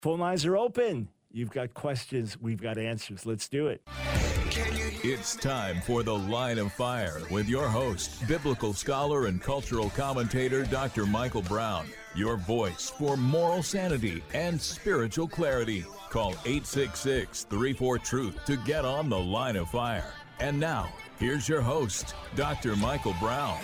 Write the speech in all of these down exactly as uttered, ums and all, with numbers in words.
Phone lines are open. You've got questions. We've got answers. Let's do it. It's time for The Line of Fire with your host, biblical scholar and cultural commentator, Doctor Michael Brown. Your voice for moral sanity and spiritual clarity. Call eight six six, three four, truth to get on The Line of Fire. And now, here's your host, Doctor Michael Brown.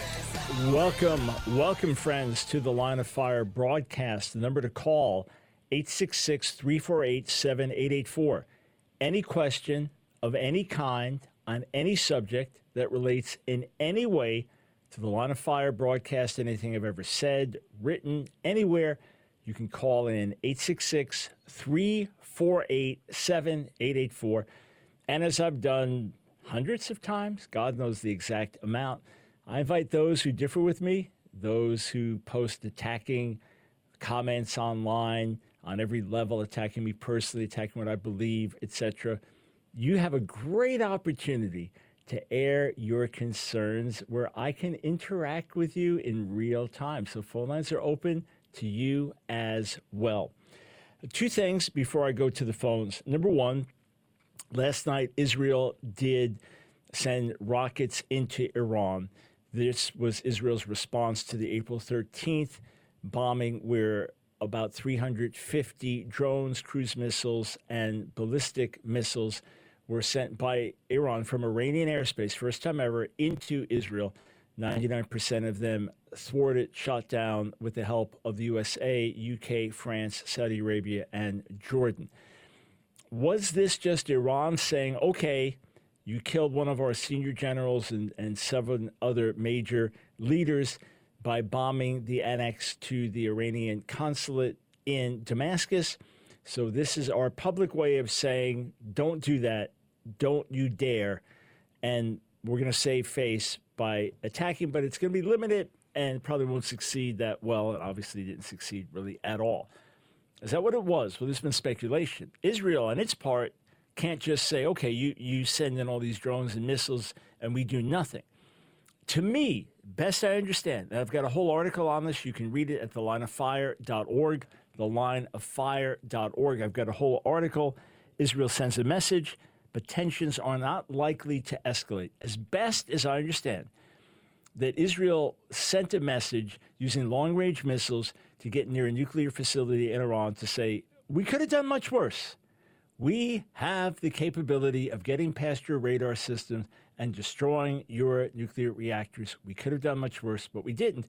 Welcome, welcome, friends, to the Line of Fire broadcast. The number to call, eight six six, three four eight, seven eight eight four. Any question of any kind on any subject that relates in any way to the Line of Fire broadcast, anything I've ever said, written, anywhere, you can call in eight six six, three four eight, seven eight eight four. And as I've done hundreds of times, God knows the exact amount, I invite those who differ with me, those who post attacking comments online on every level, attacking me personally, attacking what I believe, et cetera. You have a great opportunity to air your concerns where I can interact with you in real time. So phone lines are open to you as well. Two things before I go to the phones. Number one, last night Israel did send rockets into Iran. This was Israel's response to the April thirteenth bombing, where about three hundred fifty drones, cruise missiles, and ballistic missiles were sent by Iran from Iranian airspace, first time ever, into Israel. ninety-nine percent of them thwarted, shot down with the help of the U S A, U K, France, Saudi Arabia, and Jordan. Was this just Iran saying, okay, you killed one of our senior generals and, and several other major leaders by bombing the annex to the Iranian consulate in Damascus? So this is our public way of saying, don't do that. Don't you dare. And we're going to save face by attacking, but it's going to be limited and probably won't succeed that well. It obviously didn't succeed really at all. Is that what it was? Well, there's been speculation. Israel, on its part, can't just say, okay, you, you send in all these drones and missiles and we do nothing. To me, best I understand, and I've got a whole article on this. You can read it at the line of fire dot org, the line of fire dot org. I've got a whole article. Israel sends a message, but tensions are not likely to escalate. As best as I understand, that Israel sent a message using long-range missiles to get near a nuclear facility in Iran to say, we could have done much worse. We have the capability of getting past your radar systems and destroying your nuclear reactors. We could have done much worse, but we didn't.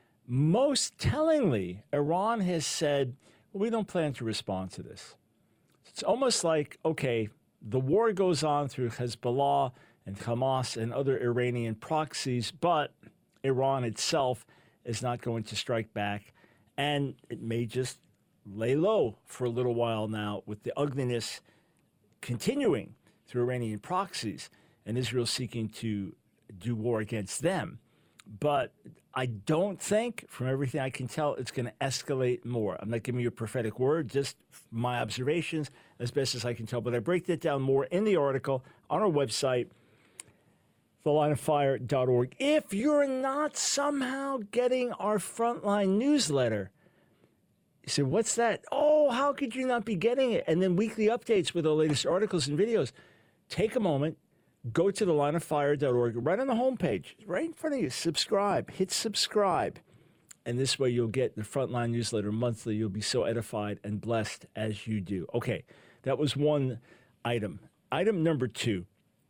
Most tellingly, Iran has said, well, we don't plan to respond to this. It's almost like, okay, the war goes on through Hezbollah and Hamas and other Iranian proxies, but Iran itself is not going to strike back, and it may just lay low for a little while now with the ugliness continuing through Iranian proxies and Israel seeking to do war against them. But I don't think, from everything I can tell, it's going to escalate more. I'm not giving you a prophetic word, just my observations as best as I can tell. But I break that down more in the article on our website, the line of fire dot org. If you're not somehow getting our Frontline newsletter, you say, what's that? Oh, how could you not be getting it? And then weekly updates with the latest articles and videos. Take a moment, go to the line of fire dot org, right on the homepage, right in front of you. Subscribe, hit subscribe. And this way you'll get the Frontline newsletter monthly. You'll be so edified and blessed as you do. Okay, that was one item. Item number two.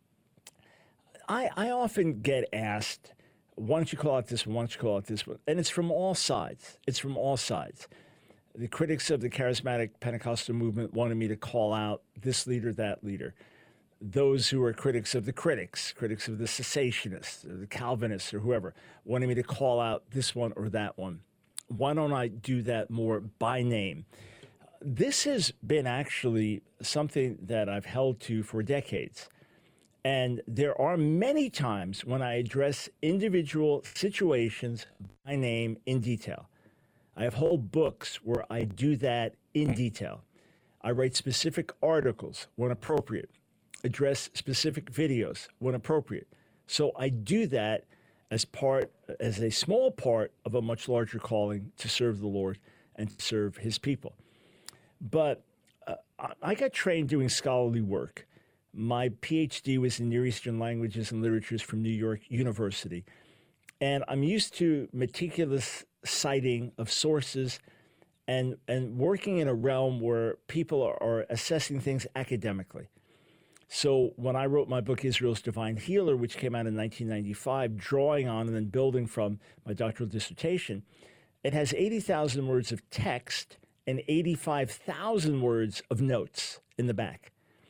I, I often get asked, why don't you call out this one? Why don't you call out this one? And it's from all sides. It's from all sides. The critics of the charismatic Pentecostal movement wanted me to call out this leader, that leader. Those who are critics of the critics, critics of the cessationists, or the Calvinists, or whoever, wanted me to call out this one or that one. Why don't I do that more by name? This has been actually something that I've held to for decades. And there are many times when I address individual situations by name in detail. I have whole books where I do that in detail. I write specific articles when appropriate, address specific videos when appropriate. So I do that as part, as a small part of a much larger calling to serve the Lord and to serve his people. But uh, I I got trained doing scholarly work. My PhD was in Near Eastern languages and literatures from New York University. And I'm used to meticulous citing of sources and, and working in a realm where people are, are assessing things academically. So when I wrote my book, Israel's Divine Healer, which came out in nineteen ninety-five, drawing on and then building from my doctoral dissertation, it has eighty thousand words of text and eighty-five thousand words of notes in the back.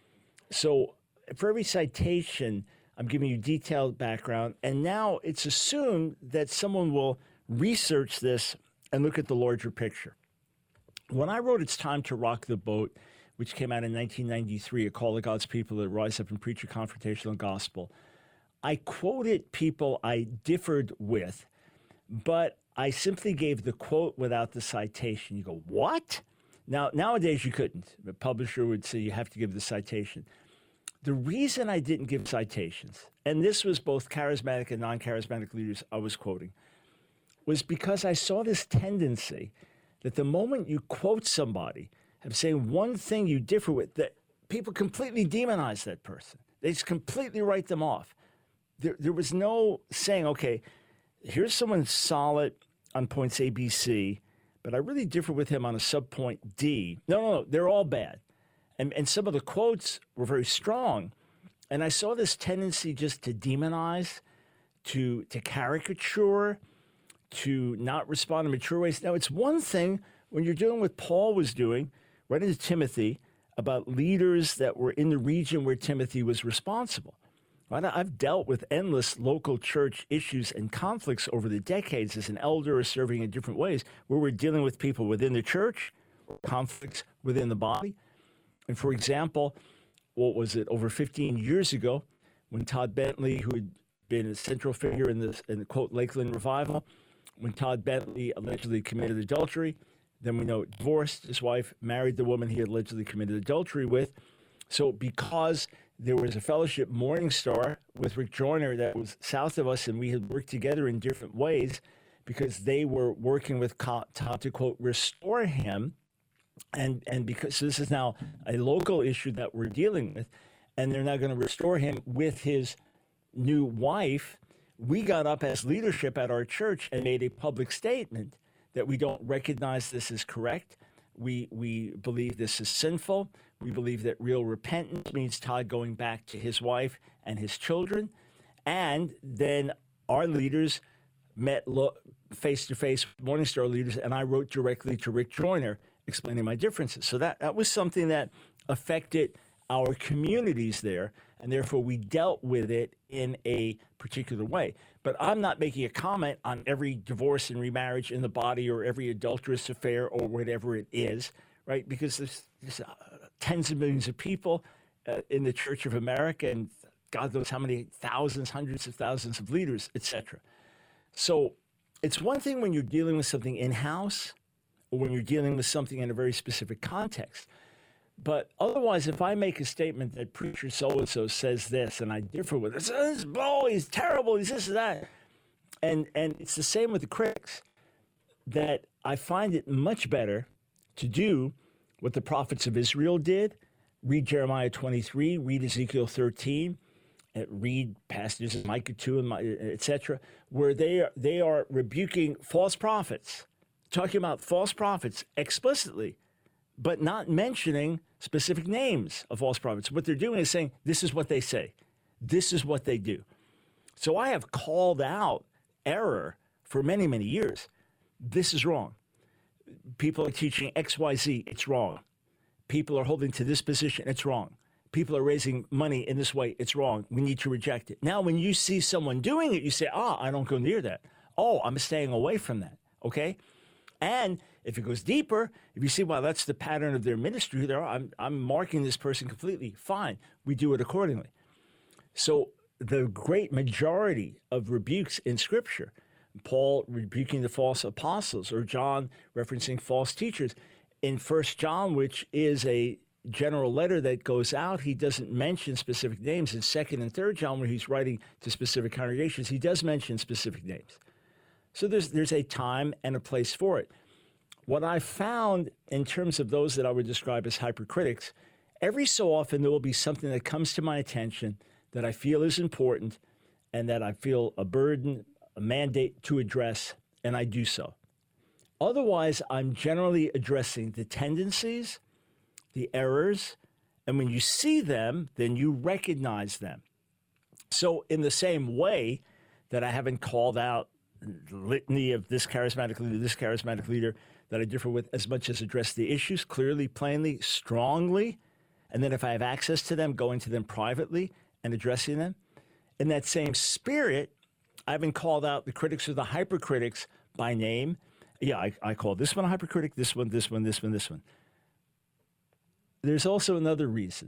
So for every citation, I'm giving you detailed background, and now it's assumed that someone will research this and look at the larger picture. When I wrote It's Time to Rock the Boat, which came out in nineteen ninety-three, A Call to God's People to Rise Up and Preach a Confrontational Gospel, I quoted people I differed with, but I simply gave the quote without the citation. You go, what? Now, nowadays you couldn't. The publisher would say you have to give the citation. The reason I didn't give citations, and this was both charismatic and non-charismatic leaders I was quoting, was because I saw this tendency that the moment you quote somebody of saying one thing you differ with, that people completely demonize that person. They just completely write them off. There, there was no saying, okay, here's someone solid on points A, B, C, but I really differ with him on a subpoint D. No, no, no, they're all bad. And, and some of the quotes were very strong. And I saw this tendency just to demonize, to, to caricature, to not respond in mature ways. Now, it's one thing when you're doing what Paul was doing, right into Timothy, about leaders that were in the region where Timothy was responsible. Right? I've dealt with endless local church issues and conflicts over the decades as an elder or serving in different ways, where we're dealing with people within the church, conflicts within the body. And for example, what was it, over fifteen years ago, when Todd Bentley, who had been a central figure in the, in the quote, Lakeland Revival, when Todd Bentley allegedly committed adultery, then we know divorced his wife, married the woman he allegedly committed adultery with. So because there was a fellowship Morning Star with Rick Joyner that was south of us, and we had worked together in different ways because they were working with Todd to, quote, restore him. And and because so this is now a local issue that we're dealing with, and they're now going to restore him with his new wife, we got up as leadership at our church and made a public statement that we don't recognize this as correct. We we believe this is sinful. We believe that real repentance means Todd going back to his wife and his children. And then our leaders met lo- face-to-face with Morning Star leaders, and I wrote directly to Rick Joyner explaining my differences. So that, that was something that affected our communities there, and therefore we dealt with it in a particular way. But I'm not making a comment on every divorce and remarriage in the body or every adulterous affair or whatever it is, right? Because there's, there's uh, tens of millions of people uh, in the Church of America, and God knows how many thousands, hundreds of thousands of leaders, et cetera. So it's one thing when you're dealing with something in-house, or when you're dealing with something in a very specific context. But otherwise, if I make a statement that preacher so-and-so says this, and I differ with it, this blow, he's terrible, he's this and that. And, and it's the same with the critics, that I find it much better to do what the prophets of Israel did, read Jeremiah twenty-three, read Ezekiel thirteen, read passages in Micah two, and et cetera, where they are, they are rebuking false prophets, talking about false prophets explicitly, but not mentioning specific names of false prophets. What they're doing is saying, this is what they say. This is what they do. So I have called out error for many, many years. This is wrong. People are teaching X Y Z. It's wrong. People are holding to this position. It's wrong. People are raising money in this way. It's wrong. We need to reject it. Now, when you see someone doing it, you say, ah, I don't go near that. Oh, I'm staying away from that. Okay? And if it goes deeper, if you see, well, that's the pattern of their ministry, there, I'm, I'm marking this person completely. Fine. We do it accordingly. So the great majority of rebukes in Scripture, Paul rebuking the false apostles, or John referencing false teachers, in First John, which is a general letter that goes out, he doesn't mention specific names. In Second and Third John, where he's writing to specific congregations, he does mention specific names. So there's there's a time and a place for it. what I found in terms of those that I would describe as hypercritics, every so often there will be something that comes to my attention that I feel is important and that I feel a burden, a mandate to address, and I do so. Otherwise, I'm generally addressing the tendencies, the errors, and when you see them, then you recognize them. So in the same way that I haven't called out the litany of this charismatic leader, this charismatic leader that I differ with, as much as address the issues clearly, plainly, strongly, and then if I have access to them, going to them privately and addressing them. In that same spirit, I haven't called out the critics or the hypercritics by name. Yeah, I, I call this one a hypercritic, this one, this one, this one, this one. There's also another reason.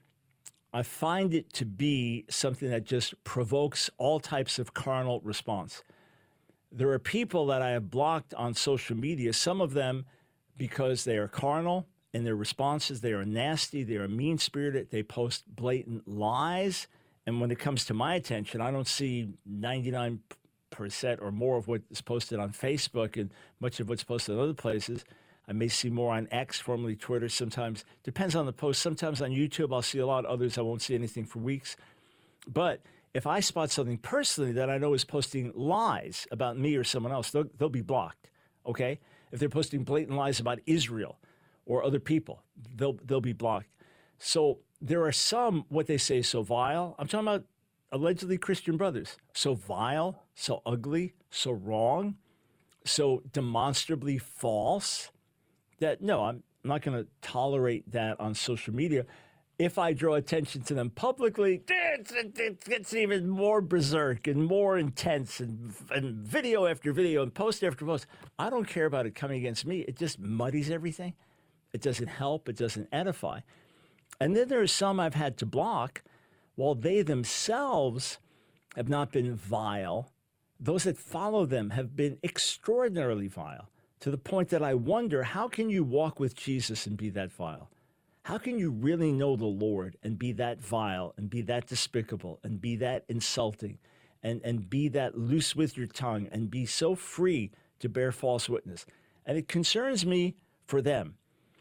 I find it to be something that just provokes all types of carnal response. There are people that I have blocked on social media, some of them because they are carnal in their responses. They are nasty. They are mean-spirited. They post blatant lies. And when it comes to my attention, I don't see ninety-nine percent or more of what is posted on Facebook and much of what's posted in other places. I may see more on X, formerly Twitter, sometimes. Depends on the post. Sometimes on YouTube, I'll see a lot. Others, I won't see anything for weeks. But if I spot something personally that I know is posting lies about me or someone else, they'll, they'll be blocked, okay? If they're posting blatant lies about Israel or other people, they'll, they'll be blocked. So there are some, what they say, so vile. I'm talking about allegedly Christian brothers. So vile, so ugly, so wrong, so demonstrably false that, no, I'm not going to tolerate that on social media. If I draw attention to them publicly, it gets even more berserk and more intense and, and video after video and post after post. I don't care about it coming against me. It just muddies everything. It doesn't help. It doesn't edify. And then there are some I've had to block while they themselves have not been vile. Those that follow them have been extraordinarily vile, to the point that I wonder, how can you walk with Jesus and be that vile? How can you really know the Lord and be that vile and be that despicable and be that insulting and, and be that loose with your tongue and be so free to bear false witness? And it concerns me for them.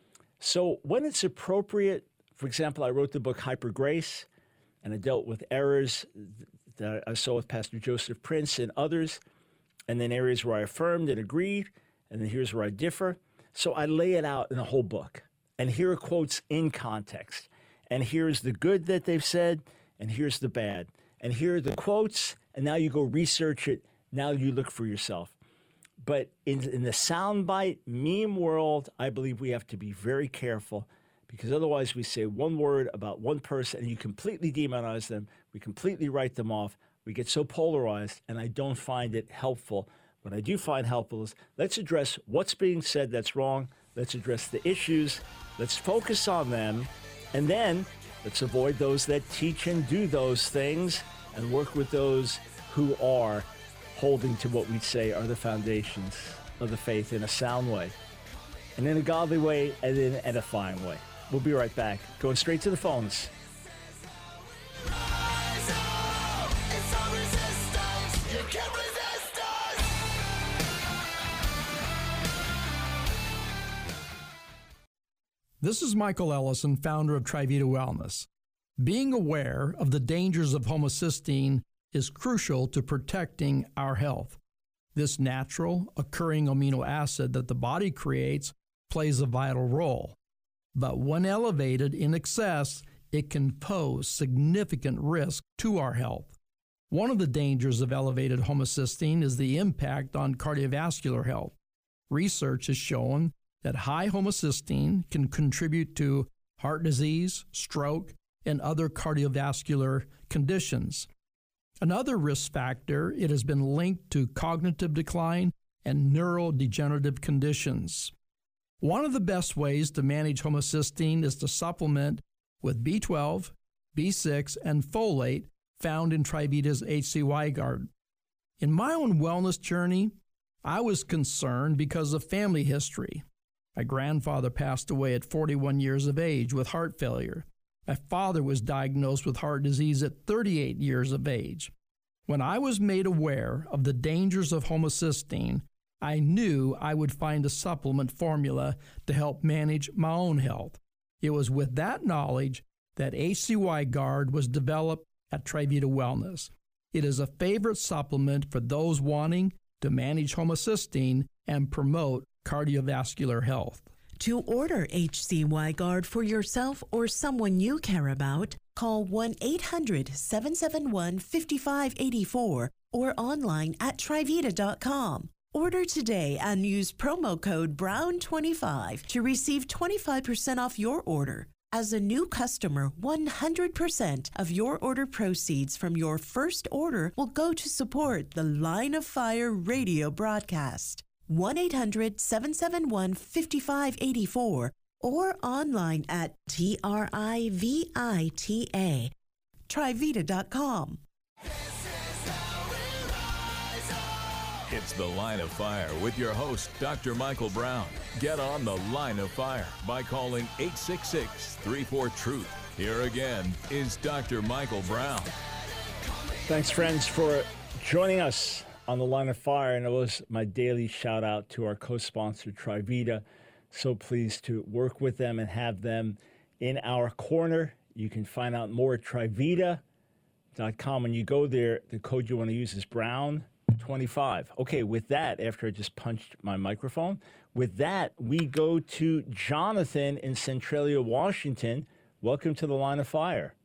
So when it's appropriate, for example, I wrote the book Hyper Grace, and I dealt with errors that I saw with Pastor Joseph Prince and others, and then areas where I affirmed and agreed, and then here's where I differ. So I lay it out in a whole book. And here are quotes in context. And here's the good that they've said, and here's the bad. And here are the quotes, and now you go research it. Now you look for yourself. But in, in the soundbite meme world, I believe we have to be very careful, because otherwise we say one word about one person and you completely demonize them. We completely write them off. We get so polarized, and I don't find it helpful. What I do find helpful is let's address what's being said that's wrong. Let's address the issues. Let's focus on them. And then let's avoid those that teach and do those things and work with those who are holding to what we'd say are the foundations of the faith in a sound way, and in a godly way, and in an edifying way. We'll be right back. Going straight to the phones. This is Michael Ellison, founder of Trivita Wellness. Being aware of the dangers of homocysteine is crucial to protecting our health. This natural, occurring amino acid that the body creates plays a vital role. But when elevated in excess, it can pose significant risk to our health. One of the dangers of elevated homocysteine is the impact on cardiovascular health. Research has shown that high homocysteine can contribute to heart disease, stroke, and other cardiovascular conditions. Another risk factor, it has been linked to cognitive decline and neurodegenerative conditions. One of the best ways to manage homocysteine is to supplement with B twelve, B six, and folate found in Trivita's H C Y Guard. In my own wellness journey, I was concerned because of family history. My grandfather passed away at forty-one years of age with heart failure. My father was diagnosed with heart disease at thirty-eight years of age. When I was made aware of the dangers of homocysteine, I knew I would find a supplement formula to help manage my own health. It was with that knowledge that H C Y Guard was developed at TriVita Wellness. It is a favorite supplement for those wanting to manage homocysteine and promote cardiovascular health. To order H C Y Guard for yourself or someone you care about, call one eight hundred, seven seven one, five five eight four or online at trivita dot com. Order today and use promo code brown twenty-five to receive twenty-five percent off your order. As a new customer, one hundred percent of your order proceeds from your first order will go to support the Line of Fire radio broadcast. one eight hundred, seven seven one, five five eight four or online at T R I V I T A, trivita dot com. It's the Line of Fire with your host, Doctor Michael Brown. Get on the Line of Fire by calling eight six six, three four, truth. Here again is Doctor Michael Brown. Thanks, friends, for joining us on the Line of Fire. And it was my daily shout out to our co-sponsor, TriVita. So pleased to work with them and have them in our corner. You can find out more at trivita dot com. When you go there, the code you want to use is brown twenty-five. Okay, with that, after I just punched my microphone, with that, we go to Jonathan in Centralia, Washington. Welcome to the Line of Fire.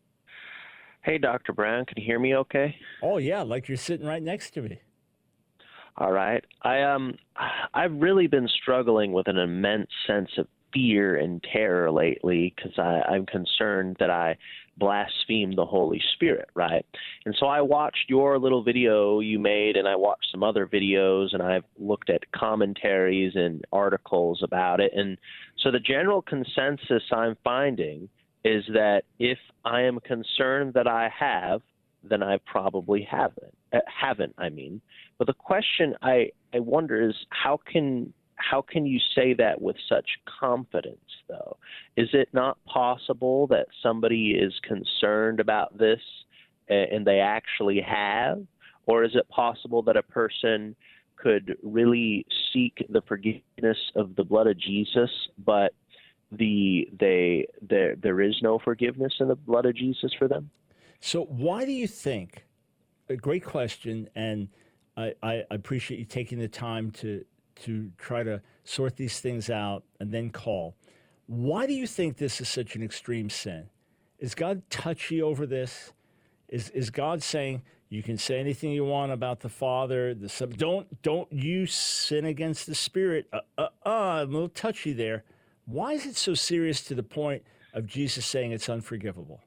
Hey, Doctor Brown, can you hear me okay? Oh, yeah, like you're sitting right next to me. All right. I, um, I've really been struggling with an immense sense of fear and terror lately because I'm concerned that I blaspheme the Holy Spirit, right? And so I watched your little video you made, and I watched some other videos, and I've looked at commentaries and articles about it. And so the general consensus I'm finding is that if I am concerned that I have, then I probably haven't. Uh, haven't, I mean. But the question I, I wonder is how can how can you say that with such confidence, though? Is it not possible that somebody is concerned about this and, and they actually have? Or is it possible that a person could really seek the forgiveness of the blood of Jesus, but the they there there is no forgiveness in the blood of Jesus for them? So why do you think, a great question, and I, I appreciate you taking the time to to try to sort these things out and then call. Why do you think this is such an extreme sin? Is God touchy over this? Is is God saying you can say anything you want about the Father, the Son? Don't don't you sin against the Spirit? Uh, uh, uh, I'm a little touchy there. Why is it so serious to the point of Jesus saying it's unforgivable?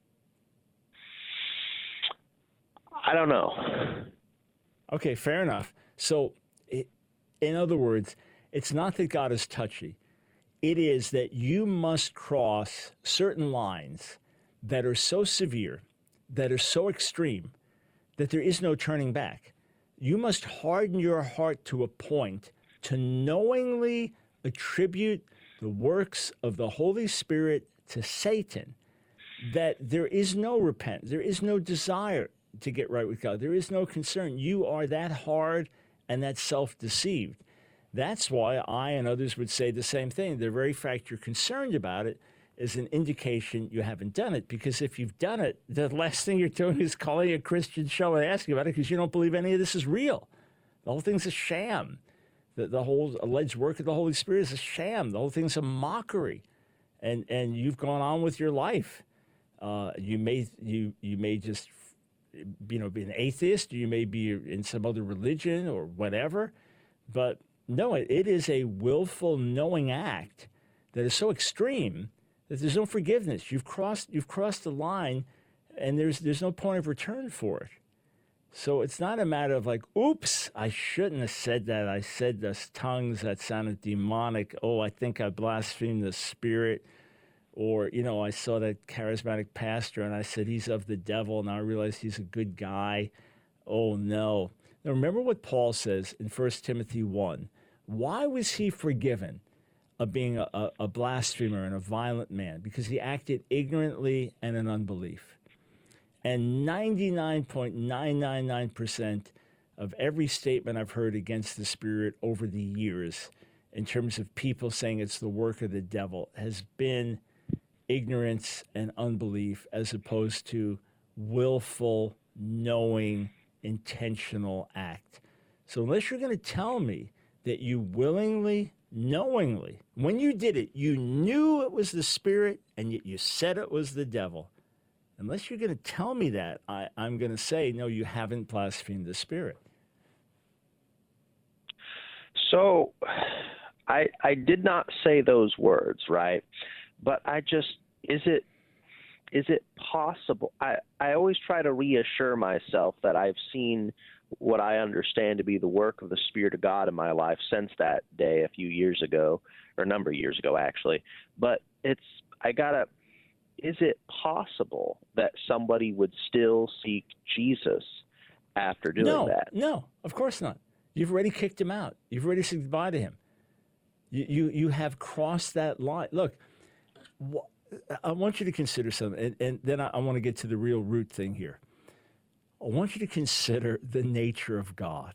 I don't know. Okay, fair enough. So, it, in other words, it's not that God is touchy. It is that you must cross certain lines that are so severe, that are so extreme, that there is no turning back. You must harden your heart to a point to knowingly attribute the works of the Holy Spirit to Satan, that there is no repentance, there is no desire to get right with God. There is no concern. You are that hard and that self-deceived. That's why I and others would say the same thing. The very fact you're concerned about it is an indication you haven't done it, because if you've done it, the last thing you're doing is calling a Christian show and asking about it because you don't believe any of this is real. The whole thing's a sham. The, the whole alleged work of the Holy Spirit is a sham. The whole thing's a mockery. And and you've gone on with your life. Uh, you may you you may just you know, be an atheist, you may be in some other religion or whatever, but no, it, it is a willful, knowing act that is so extreme that there's no forgiveness. You've crossed, you've crossed the line, and there's there's no point of return for it. So it's not a matter of like, oops, I shouldn't have said that. I said those tongues that sounded demonic. Oh, I think I blasphemed the Spirit. Or, you know, I saw that charismatic pastor and I said, he's of the devil. Now I realize he's a good guy. Oh, no. Now, remember what Paul says in First Timothy one. Why was he forgiven of being a, a, a blasphemer and a violent man? Because he acted ignorantly and in unbelief. And ninety-nine point nine nine nine percent of every statement I've heard against the Spirit over the years, in terms of people saying it's the work of the devil, has been ignorance and unbelief, as opposed to willful, knowing, intentional act. So unless you're going to tell me that you willingly, knowingly, when you did it, you knew it was the Spirit and yet you said it was the devil, unless you're going to tell me that, I, I'm going to say, no, you haven't blasphemed the Spirit. So I I did not say those words, right? But I just, is it is it possible? I, I always try to reassure myself that I've seen what I understand to be the work of the Spirit of God in my life since that day a few years ago, or a number of years ago, actually. But it's, I gotta, is it possible that somebody would still seek Jesus after doing no, that? No, of course not. You've already kicked him out. You've already said goodbye to him. You, you, you have crossed that line. Look, wh- I want you to consider something, and, and then I, I want to get to the real root thing here. I want you to consider the nature of God.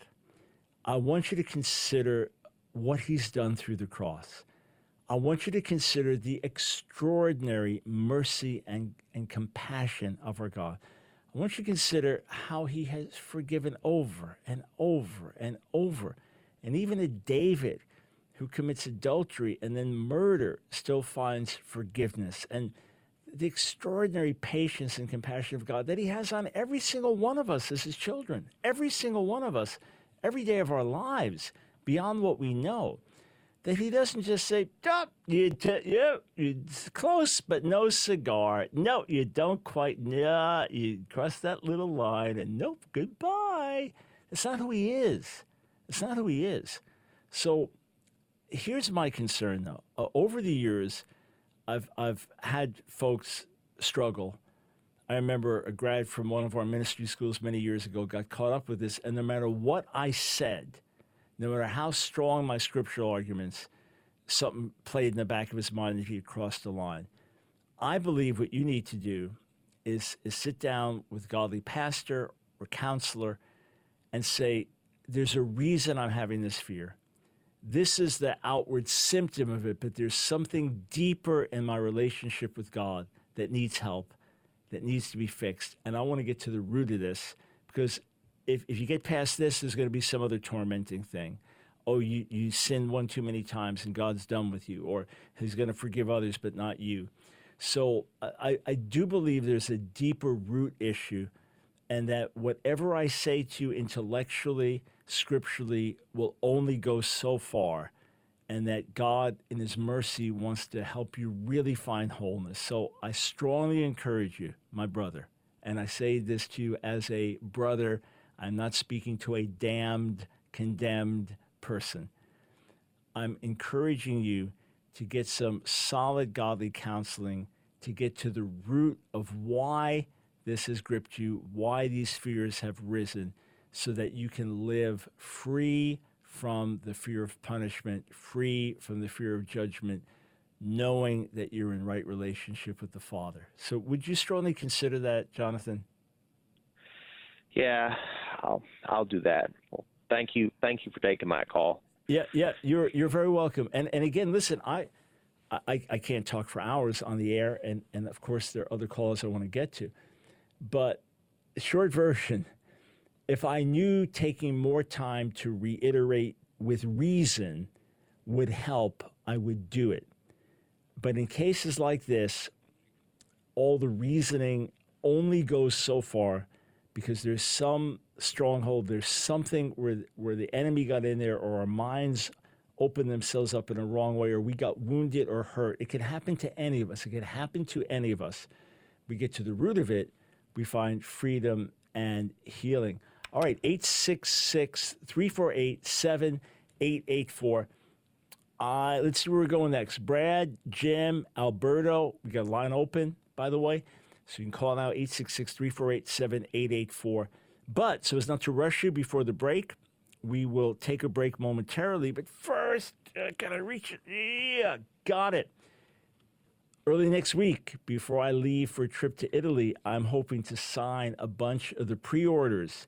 I want you to consider what he's done through the cross. I want you to consider the extraordinary mercy and, and compassion of our God. I want you to consider how he has forgiven over and over and over. And even a David who commits adultery and then murder still finds forgiveness. And the extraordinary patience and compassion of God that he has on every single one of us as his children, every single one of us, every day of our lives, beyond what we know. That he doesn't just say, oh, you t- yeah, you're close, but no cigar. No, you don't quite, nah, you cross that little line, and nope, goodbye. That's not who he is. That's not who he is. So here's my concern, though. Uh, over the years, I've I've had folks struggle. I remember a grad from one of our ministry schools many years ago got caught up with this, and no matter what I said, no matter how strong my scriptural arguments, something played in the back of his mind that he had crossed the line. I believe what you need to do is, is sit down with a godly pastor or counselor and say, there's a reason I'm having this fear. This is the outward symptom of it, but there's something deeper in my relationship with God that needs help, that needs to be fixed. And I want to get to the root of this, because if, if you get past this, there's going to be some other tormenting thing. Oh, you, you sinned one too many times and God's done with you, or he's going to forgive others but not you. So I, I do believe there's a deeper root issue, and that whatever I say to you intellectually, scripturally, will only go so far, and that God in his mercy wants to help you really find wholeness. So I strongly encourage you, my brother, and I say this to you as a brother. I'm not speaking to a damned, condemned person. I'm encouraging you to get some solid godly counseling to get to the root of why this has gripped you, why these fears have risen, so that you can live free from the fear of punishment, free from the fear of judgment, knowing that you're in right relationship with the Father. So would you strongly consider that, Jonathan? Yeah, I'll I'll do that. Well, thank you, thank you for taking my call. Yeah, yeah, you're you're very welcome. And and again, listen, I I, I can't talk for hours on the air, and, and of course there are other calls I want to get to. But short version, if I knew taking more time to reiterate with reason would help, I would do it. But in cases like this, all the reasoning only goes so far, because there's some stronghold, there's something where where the enemy got in there, or our minds opened themselves up in a wrong way, or we got wounded or hurt. It could happen to any of us. It could happen to any of us. We get to the root of it, we find freedom and healing. All right, eight six six, three four eight, seven eight eight four. Uh, let's see where we're going next. Brad, Jim, Alberto. We got a line open, by the way. So you can call now, eight six six, three four eight, seven eight eight four. But so as not to rush you before the break, we will take a break momentarily. But first, uh, can I reach it? Yeah, got it. Early next week, before I leave for a trip to Italy, I'm hoping to sign a bunch of the pre-orders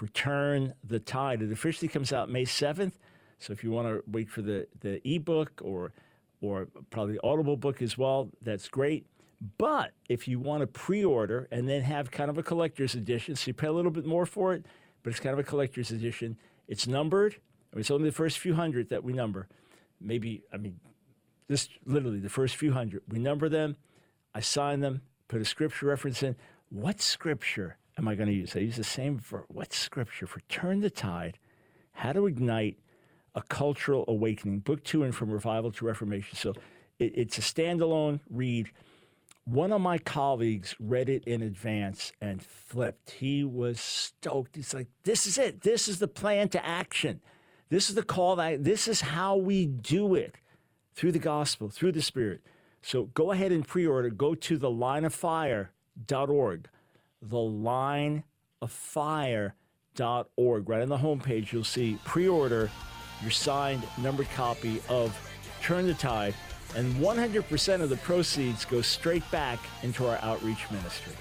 for Turn the Tide. It officially comes out May seventh. So if you want to wait for the, the ebook or or probably the Audible book as well, that's great. But if you want to pre-order and then have kind of a collector's edition, so you pay a little bit more for it, but it's kind of a collector's edition. It's numbered. It's only the first few hundred that we number. Maybe, I mean, this literally the first few hundred. We number them. I sign them, put a scripture reference in. What scripture am I going to use? I use the same for what scripture for Turn the Tide, How to Ignite a Cultural Awakening, book two and From Revival to Reformation. So it, it's a standalone read. One of my colleagues read it in advance and flipped. He was stoked. He's like, this is it. This is the plan to action. This is the call. That, this is how we do it through the gospel, through the Spirit. So go ahead and pre-order. Go to the line of fire dot org. the line of fire dot org. Right on the homepage, you'll see pre-order your signed, numbered copy of Turn the Tide, and one hundred percent of the proceeds go straight back into our outreach ministry.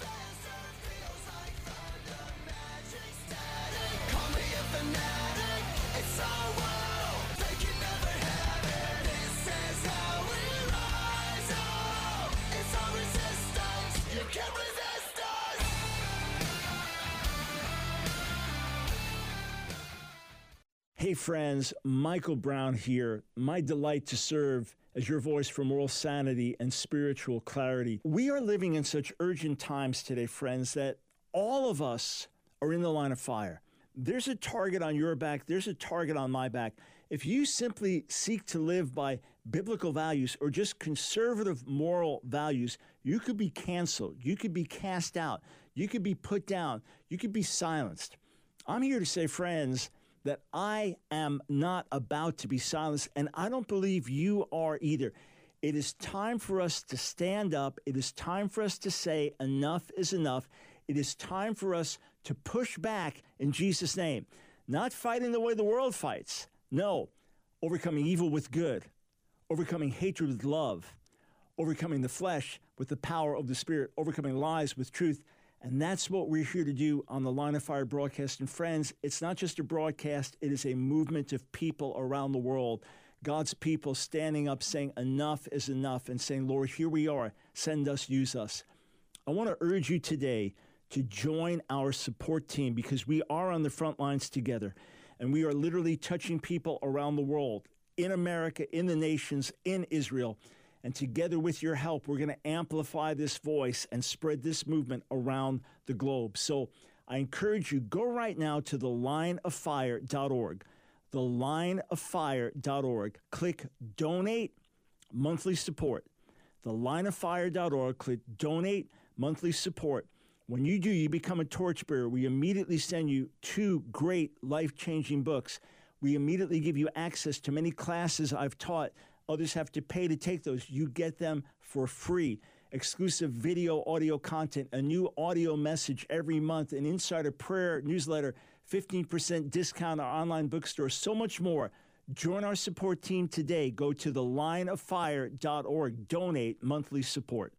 Hey friends, Michael Brown here. My delight to serve as your voice for moral sanity and spiritual clarity. We are living in such urgent times today, friends, that all of us are in the line of fire. There's a target on your back. There's a target on my back. If you simply seek to live by biblical values or just conservative moral values, you could be canceled. You could be cast out. You could be put down. You could be silenced. I'm here to say, friends, that I am not about to be silenced, and I don't believe you are either. It is time for us to stand up. It is time for us to say enough is enough. It is time for us to push back in Jesus' name. Not fighting the way the world fights. No, overcoming evil with good, overcoming hatred with love, overcoming the flesh with the power of the Spirit, overcoming lies with truth. And that's what we're here to do on the Line of Fire broadcast. And friends, it's not just a broadcast, it is a movement of people around the world. God's people standing up saying enough is enough and saying, Lord, here we are, send us, use us. I want to urge you today to join our support team because we are on the front lines together. And we are literally touching people around the world, in America, in the nations, in Israel. And together with your help, we're going to amplify this voice and spread this movement around the globe. So I encourage you, go right now to the line of fire dot org, the line of fire dot org. Click Donate Monthly Support. the line of fire dot org. Click Donate Monthly Support. When you do, you become a torchbearer. We immediately send you two great life-changing books. We immediately give you access to many classes I've taught. Others have to pay to take those. You get them for free. Exclusive video, audio content, a new audio message every month, an insider prayer newsletter, fifteen percent discount on our online bookstore, so much more. Join our support team today. Go to the line of fire dot org. Donate monthly support.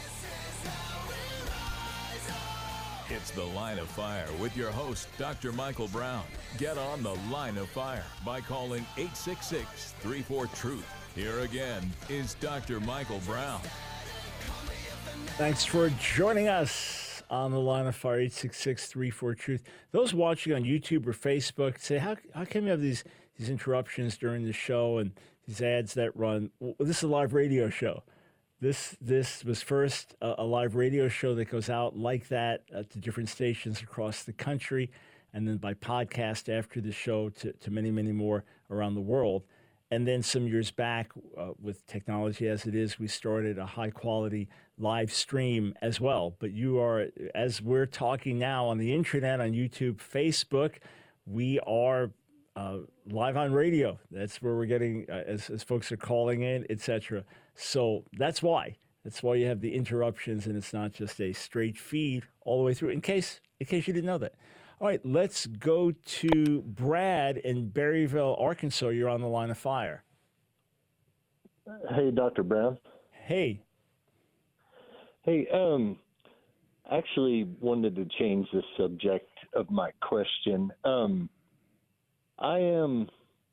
It's The Line of Fire with your host, Doctor Michael Brown. Get on The Line of Fire by calling eight six six, three four, truth. Here again is Doctor Michael Brown. Thanks for joining us on The Line of Fire, eight six six, three four, truth. Those watching on YouTube or Facebook say, how, how come you have these, these interruptions during the show and these ads that run? Well, this is a live radio show. This this was first a, a live radio show that goes out like that uh, to different stations across the country, and then by podcast after the show to, to many, many more around the world. And then some years back, uh, with technology as it is, we started a high-quality live stream as well. But you are, as we're talking now on the internet, on YouTube, Facebook, we are uh, live on radio. That's where we're getting, uh, as, as folks are calling in, et cetera. So that's why. That's why you have the interruptions, and it's not just a straight feed all the way through, in case, in case you didn't know that. All right, let's go to Brad in Berryville, Arkansas. You're on the Line of Fire. Hey, Doctor Brown. Hey. Hey, um, actually wanted to change the subject of my question. Um, I am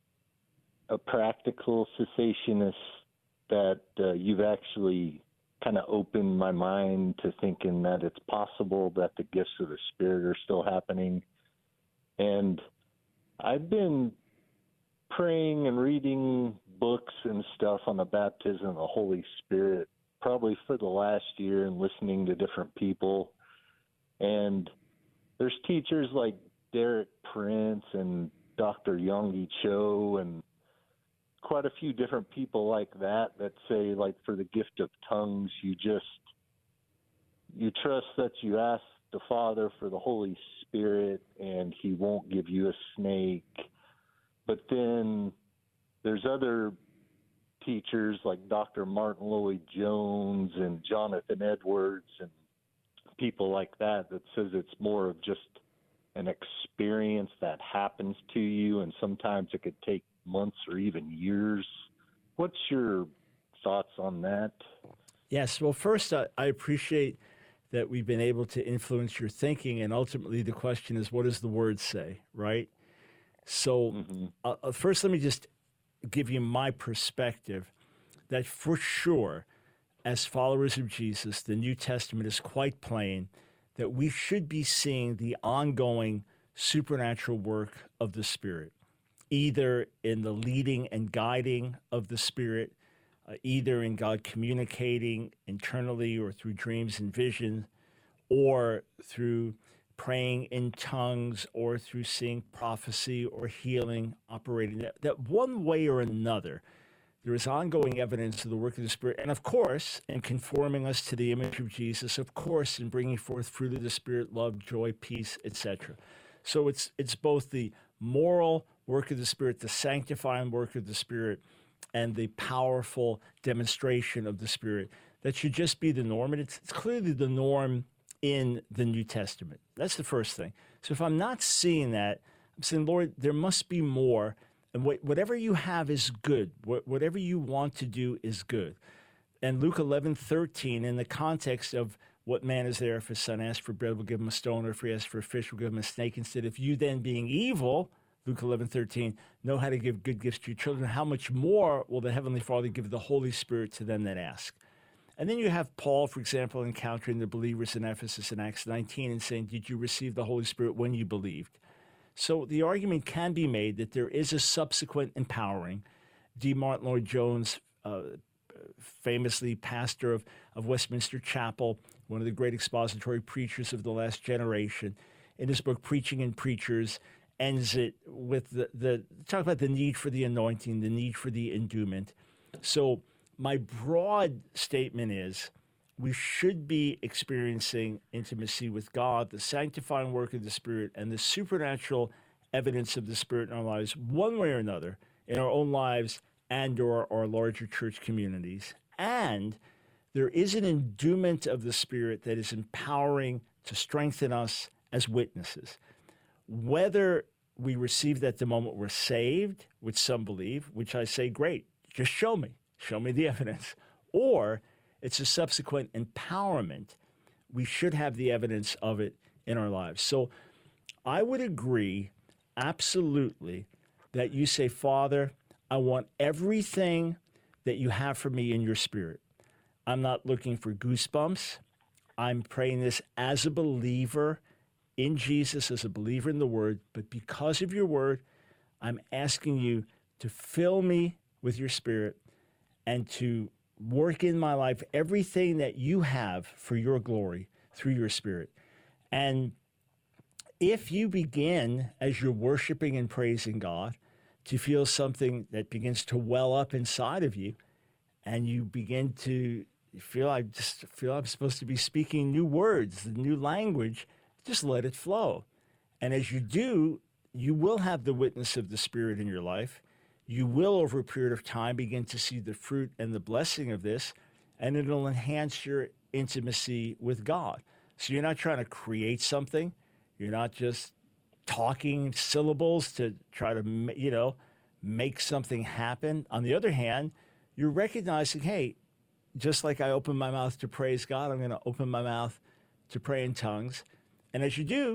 a practical cessationist that uh, you've actually kind of opened my mind to thinking that it's possible that the gifts of the Spirit are still happening. And I've been praying and reading books and stuff on the baptism of the Holy Spirit probably for the last year, and listening to different people. And there's teachers like Derek Prince and Doctor Yonggi Cho and quite a few different people like that that say, like, for the gift of tongues, you just, you trust that you ask the Father for the Holy Spirit and he won't give you a snake. But then there's other teachers like Doctor Martin Lloyd-Jones and Jonathan Edwards and people like that that says it's more of just an experience that happens to you, and sometimes it could take months or even years. What's your thoughts on that? Yes. Well, first, I, I appreciate that we've been able to influence your thinking, and ultimately the question is, what does the Word say, right? So mm-hmm. uh, first, let me just give you my perspective that for sure, as followers of Jesus, the New Testament is quite plain that we should be seeing the ongoing supernatural work of the Spirit, either in the leading and guiding of the Spirit, uh, either in God communicating internally or through dreams and visions, or through praying in tongues, or through seeing prophecy or healing operating. That, that one way or another, there is ongoing evidence of the work of the Spirit. And of course, in conforming us to the image of Jesus, of course, in bringing forth fruit of the Spirit, love, joy, peace, et cetera. So it's it's both the moral work of the Spirit, the sanctifying work of the Spirit, and the powerful demonstration of the Spirit that should just be the norm. And it's, it's clearly the norm in the New Testament. That's the first thing. So if I'm not seeing that, I'm saying, Lord, there must be more. And wh- whatever you have is good. Wh- whatever you want to do is good. And Luke eleven thirteen, in the context of what man is there, if his son asks for bread, we'll give him a stone, or if he asks for a fish, we'll give him a snake instead. If you then, being evil, Luke eleven thirteen, know how to give good gifts to your children, how much more will the Heavenly Father give the Holy Spirit to them that ask? And then you have Paul, for example, encountering the believers in Ephesus in Acts nineteen and saying, did you receive the Holy Spirit when you believed? So the argument can be made that there is a subsequent empowering. D. Martin Lloyd-Jones, uh, famously pastor of, of Westminster Chapel, one of the great expository preachers of the last generation, in his book, Preaching and Preachers, ends it with the, the talk about the need for the anointing, the need for the endowment. So my broad statement is we should be experiencing intimacy with God, the sanctifying work of the Spirit, and the supernatural evidence of the Spirit in our lives, one way or another, in our own lives and or our larger church communities. And there is an endowment of the Spirit that is empowering to strengthen us as witnesses. Whether we receive that the moment we're saved, which some believe, which I say, great, just show me, show me the evidence, or it's a subsequent empowerment, we should have the evidence of it in our lives. So I would agree absolutely that you say, Father, I want everything that you have for me in your Spirit. I'm not looking for goosebumps. I'm praying this as a believer in Jesus, as a believer in the Word. But because of your Word, I'm asking you to fill me with your Spirit and to work in my life everything that you have for your glory through your Spirit. And if you begin, as you're worshiping and praising God, to feel something that begins to well up inside of you, and you begin to feel, I just feel I'm supposed to be speaking new words, new language, just let it flow. And as you do, you will have the witness of the Spirit in your life. You will, over a period of time, begin to see the fruit and the blessing of this, and it'll enhance your intimacy with God. So you're not trying to create something. You're not just talking syllables to try to, you know, make something happen. On the other hand, you're recognizing, hey, just like I open my mouth to praise God, I'm going to open my mouth to pray in tongues. And as you do,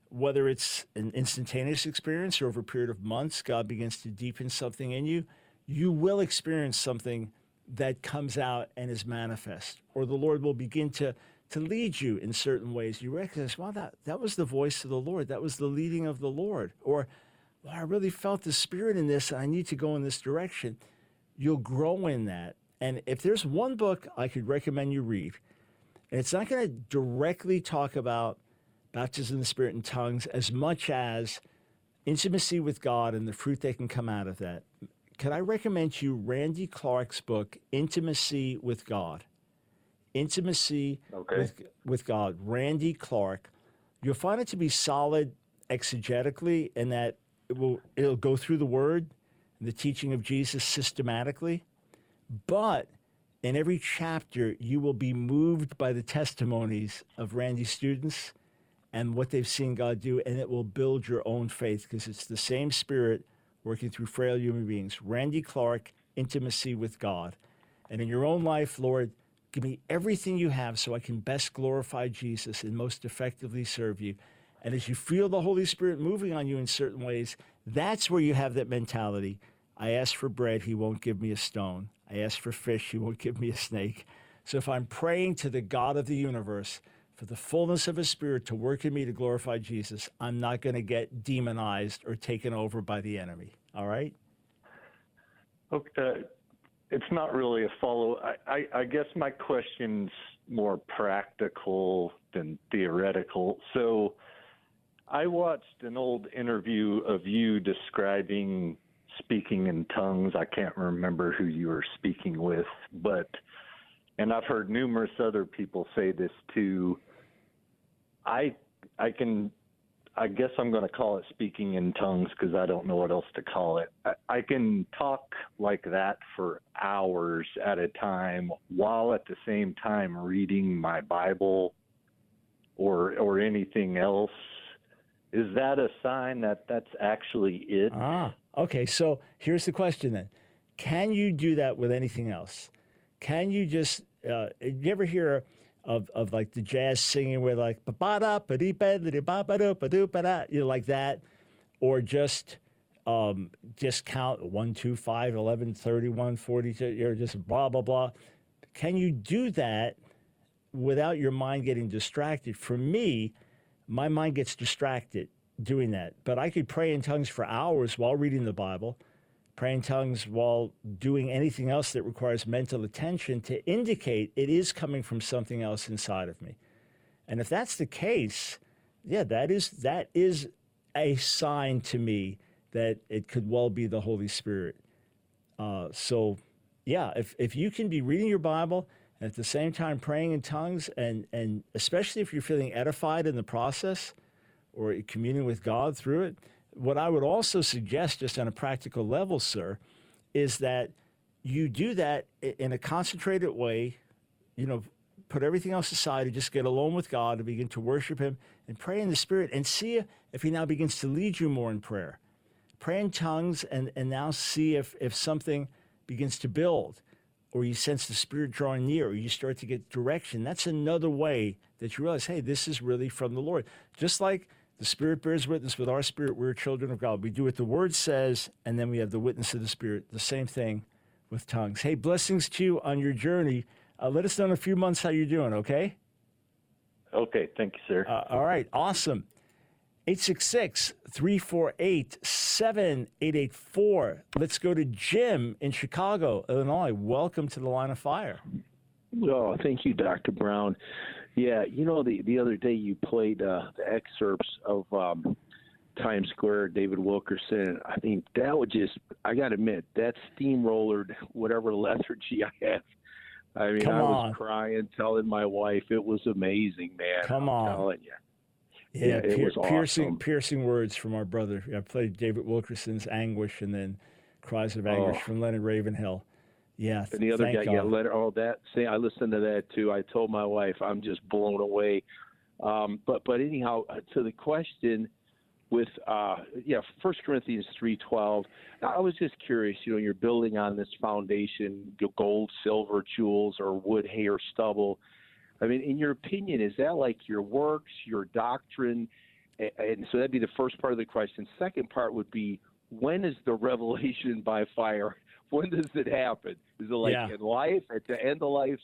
whether it's an instantaneous experience or over a period of months, God begins to deepen something in you, you will experience something that comes out and is manifest, or the Lord will begin to to lead you in certain ways. You recognize, wow, that, that was the voice of the Lord. That was the leading of the Lord. Or, well, I really felt the Spirit in this, and I need to go in this direction. You'll grow in that. And if there's one book I could recommend you read, and it's not going to directly talk about baptism in the Spirit and tongues as much as intimacy with God and the fruit that can come out of that, can I recommend to you Randy Clark's book, Intimacy with God? Intimacy okay. with, with God. Randy Clark. You'll find it to be solid exegetically in that it will, it'll go through the Word, the teaching of Jesus systematically, but in every chapter, you will be moved by the testimonies of Randy's students and what they've seen God do, and it will build your own faith because it's the same Spirit working through frail human beings. Randy Clark, Intimacy with God. And in your own life, Lord, give me everything you have so I can best glorify Jesus and most effectively serve you. And as you feel the Holy Spirit moving on you in certain ways, that's where you have that mentality. I ask for bread, he won't give me a stone. I ask for fish, he won't give me a snake. So if I'm praying to the God of the universe for the fullness of his Spirit to work in me to glorify Jesus, I'm not going to get demonized or taken over by the enemy. All right? Okay. It's not really a follow. I, I, I guess my question's more practical than theoretical. So I watched an old interview of you describing speaking in tongues. I can't remember who you were speaking with, but, and I've heard numerous other people say this too. I, I can, I guess I'm going to call it speaking in tongues because I don't know what else to call it. I, I can talk like that for hours at a time while at the same time reading my Bible or or anything else. Is that a sign that that's actually it? Ah, okay. So here's the question then. Can you do that with anything else? Can you just, uh, you ever hear of, of like the jazz singing where like, ba-ba-da, ba-dee-ba-da, ba-ba-da, ba-doo-ba-da, you know, like that? Or just um, just count one, two, five, eleven, thirty-one, forty-two, you're just blah, blah, blah. Can you do that without your mind getting distracted? For me, my mind gets distracted doing that. But I could pray in tongues for hours while reading the Bible, pray in tongues while doing anything else that requires mental attention to indicate it is coming from something else inside of me. And if that's the case, yeah, that is that is a sign to me that it could well be the Holy Spirit. Uh, so, yeah, if, if you can be reading your Bible and at the same time praying in tongues, and, and especially if you're feeling edified in the process or communing with God through it, what I would also suggest just on a practical level, sir, is that you do that in a concentrated way, you know, put everything else aside and just get alone with God and begin to worship him and pray in the Spirit and see if he now begins to lead you more in prayer. Pray in tongues and, and now see if, if something begins to build, or you sense the Spirit drawing near, or you start to get direction. That's another way that you realize, hey, this is really from the Lord. Just like the Spirit bears witness with our spirit, we're children of God. We do what the Word says, and then we have the witness of the Spirit. The same thing with tongues. Hey, blessings to you on your journey. Uh, let us know in a few months how you're doing, okay? Okay, thank you, sir. Uh, all right, awesome. eight six six, three four eight, seven eight eight four. Let's go to Jim in Chicago, Illinois. Welcome to the Line of Fire. Oh, thank you, Doctor Brown. Yeah, you know, the, the other day you played uh, the excerpts of um, Times Square, David Wilkerson. I mean, that would just, I got to admit, that steamrollered whatever lethargy I have. I mean, Come I on. was crying, telling my wife it was amazing, man. Come I'm on. telling you. Yeah, Yeah, it pier- was piercing, awesome. piercing words from our brother. I played David Wilkerson's Anguish and then Cries of Anguish Oh. from Leonard Ravenhill. Yeah, And the other thank guy, God. yeah, let her, oh, that, see, I listened to that too. I told my wife, I'm just blown away. Um, but, but anyhow, to the question with, uh, yeah, First Corinthians three twelve, I was just curious, you know, you're building on this foundation, gold, silver, jewels, or wood, hay, or stubble. I mean, in your opinion, is that like your works, your doctrine? And so that'd be the first part of the question. Second part would be, when is the revelation by fire? When does it happen? Is it like yeah. in life, at the end of life?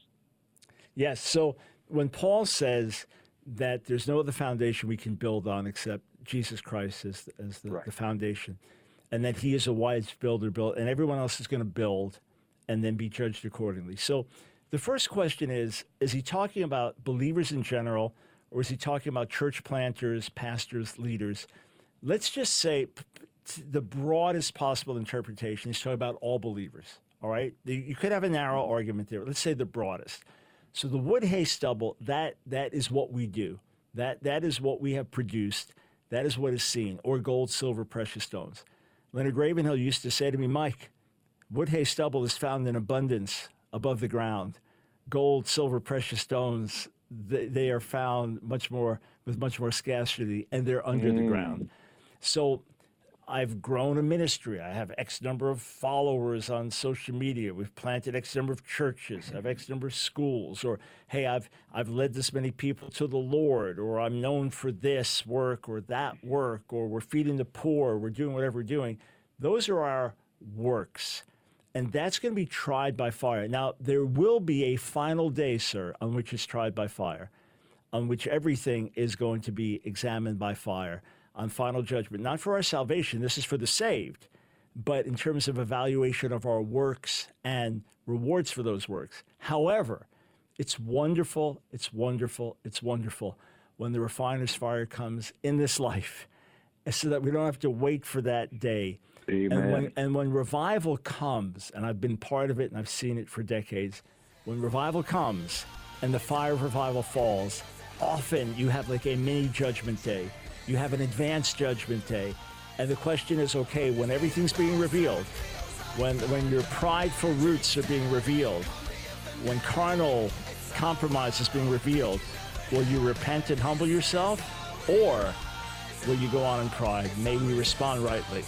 Yes. So when Paul says that there's no other foundation we can build on except Jesus Christ as, as the, right. the foundation, and that he is a wise builder, build, and everyone else is going to build and then be judged accordingly. So the first question is, is he talking about believers in general, or is he talking about church planters, pastors, leaders? Let's just say the broadest possible interpretation, he's talking about all believers, all right? You could have a narrow argument there. Let's say the broadest. So the wood, hay, stubble, that that is what we do. That That is what we have produced. That is what is seen, or gold, silver, precious stones. Leonard Ravenhill used to say to me, Mike, wood, hay, stubble is found in abundance above the ground. Gold, silver, precious stones, they, they are found much more with much more scarcity, and they're under mm. the ground. So I've grown a ministry. I have X number of followers on social media. We've planted X number of churches. I have X number of schools. Or, hey, I've I've led this many people to the Lord. Or I'm known for this work or that work. Or we're feeding the poor. We're doing whatever we're doing. Those are our works. And that's going to be tried by fire. Now, there will be a final day, sir, on which it's tried by fire, on which everything is going to be examined by fire. On final judgment, not for our salvation, this is for the saved, but in terms of evaluation of our works and rewards for those works. However, it's wonderful, it's wonderful, it's wonderful when the refiner's fire comes in this life, so that we don't have to wait for that day. Amen. And when, and when revival comes, and I've been part of it and I've seen it for decades, when revival comes and the fire of revival falls, often you have like a mini judgment day. You have an advanced judgment day. And the question is, okay, when everything's being revealed, when when your prideful roots are being revealed, when carnal compromise is being revealed, will you repent and humble yourself? Or will you go on in pride? May we respond rightly.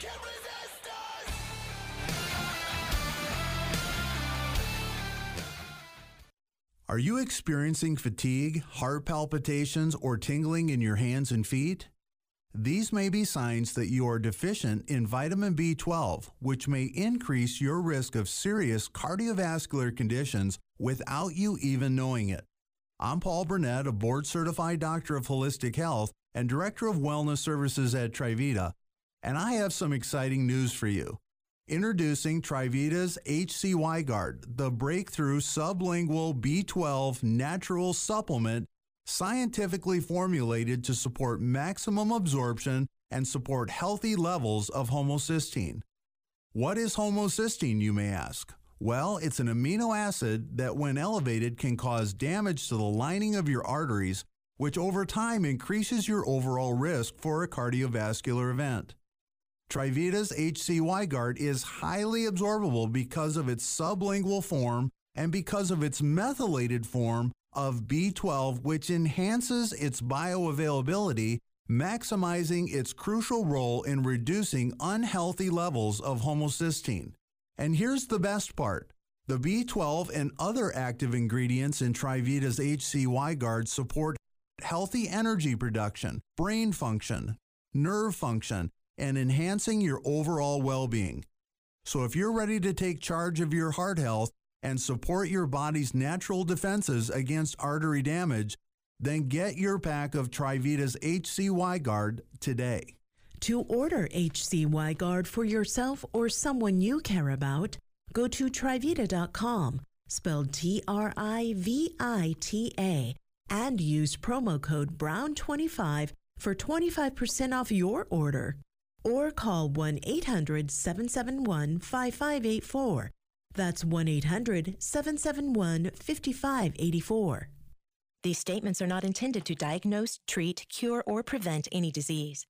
Are you experiencing fatigue, heart palpitations, or tingling in your hands and feet? These may be signs that you are deficient in vitamin B twelve, which may increase your risk of serious cardiovascular conditions without you even knowing it. I'm Paul Burnett, a board-certified doctor of holistic health and director of wellness services at Trivita, and I have some exciting news for you. Introducing Trivita's H C Y Guard, the breakthrough sublingual B twelve natural supplement scientifically formulated to support maximum absorption and support healthy levels of homocysteine. What is homocysteine, you may ask? Well, it's an amino acid that when elevated can cause damage to the lining of your arteries, which over time increases your overall risk for a cardiovascular event. Trivita's H C Y Guard is highly absorbable because of its sublingual form and because of its methylated form of B twelve, which enhances its bioavailability, maximizing its crucial role in reducing unhealthy levels of homocysteine. And here's the best part. The B twelve and other active ingredients in Trivita's H C Y Guard support healthy energy production, brain function, nerve function, and enhancing your overall well-being. So if you're ready to take charge of your heart health and support your body's natural defenses against artery damage, then get your pack of Trivita's H C Y Guard today. To order H C Y Guard for yourself or someone you care about, go to Trivita dot com, spelled T R I V I T A, and use promo code Brown twenty-five for twenty-five percent off your order. Or call one eight hundred seven seven one five five eight four. That's one eight hundred seven seven one five five eight four. These statements are not intended to diagnose, treat, cure, or prevent any disease.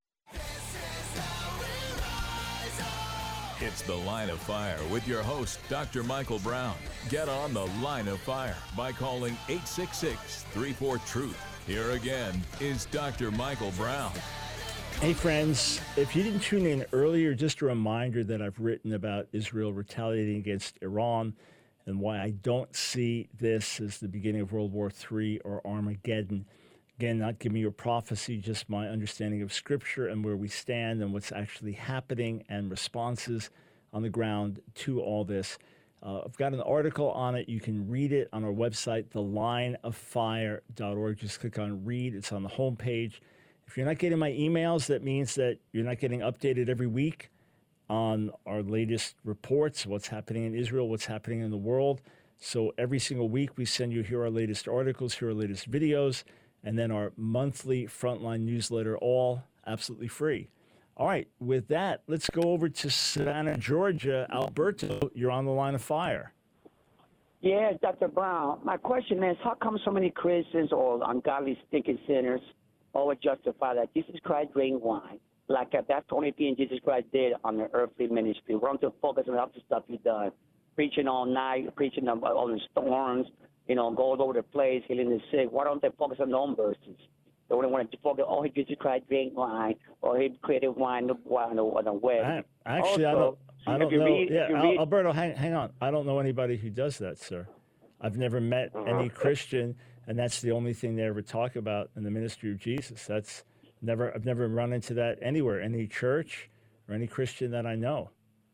It's The Line of Fire with your host, Doctor Michael Brown. Get on The Line of Fire by calling eight six six, three four, TRUTH. Here again is Doctor Michael Brown. Hey, friends, if you didn't tune in earlier, just a reminder that I've written about Israel retaliating against Iran and why I don't see this as the beginning of World War Three or Armageddon. Again, not giving you a prophecy, just my understanding of Scripture and where we stand and what's actually happening and responses on the ground to all this. Uh, I've got an article on it. You can read it on our website, the line of fire dot org. Just click on read. It's on the homepage. If you're not getting my emails, that means that you're not getting updated every week on our latest reports, what's happening in Israel, what's happening in the world. So every single week we send you here our latest articles, here our latest videos, and then our monthly Frontline newsletter, all absolutely free. All right, with that, let's go over to Savannah, Georgia. Alberto, you're on the line of fire. Yes, Doctor Brown. My question is, how come so many Christians or ungodly stinking sinners always justify that Jesus Christ drank wine? Like uh, that's the only thing Jesus Christ did on the earthly ministry. We want to focus on all the stuff he done. Preaching all night, preaching on, on the storms, you know, going over the place, healing the sick. Why don't they focus on their own verses? They only want to focus, oh, Jesus Christ drank wine, or he created wine, wine on the wedding. Actually, also, I don't, I don't know. Read, yeah, read, Alberto, hang, hang on. I don't know anybody who does that, sir. I've never met any Christian, and that's the only thing they ever talk about in the ministry of Jesus. That's never. I've never run into that anywhere, any church or any Christian that I know.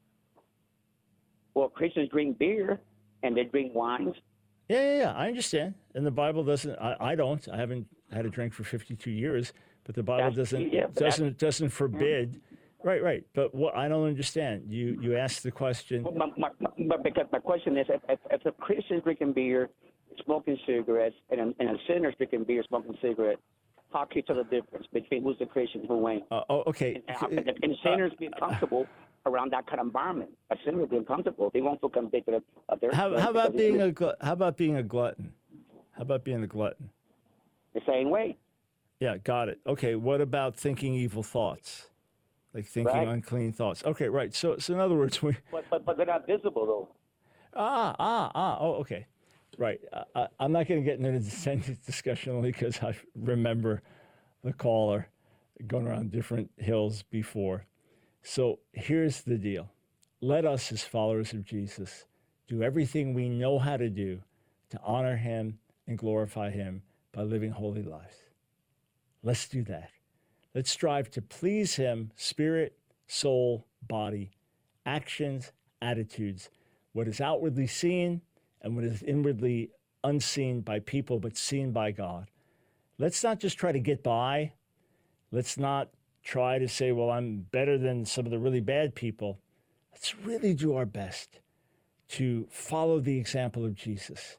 Well, Christians drink beer, and they drink wines. Yeah, yeah, yeah. I understand. And the Bible doesn't. I, I don't. I haven't had a drink for fifty-two years, but the Bible That's, doesn't yeah, doesn't doesn't forbid. Yeah. Right, right. But what I don't understand, you you asked the question. My, my, my, because my question is, if, if, if a Christian drinking beer, smoking cigarettes, and a, and a sinner drinking beer, smoking cigarettes, how can you tell the difference between who's the Christian and who ain't? Uh, oh, okay. And, and, and sinners uh, being comfortable around that kind of environment. A sinner being comfortable, they won't feel convicted of, of their. How, how about being a gl- How about being a glutton? How about being a glutton? The same way. Yeah, got it. Okay, what about thinking evil thoughts? Like thinking right. unclean thoughts. Okay, right. So, so in other words, we. But, but but they're not visible though. Ah ah ah. Oh, okay. Right. Uh, I'm not going to get into the discussion only because I remember the caller going around different hills before. So here's the deal: let us, as followers of Jesus, do everything we know how to do to honor Him and glorify Him by living holy lives. Let's do that. Let's strive to please Him, spirit, soul, body, actions, attitudes, what is outwardly seen and what is inwardly unseen by people, but seen by God. Let's not just try to get by. Let's not try to say, well, I'm better than some of the really bad people. Let's really do our best to follow the example of Jesus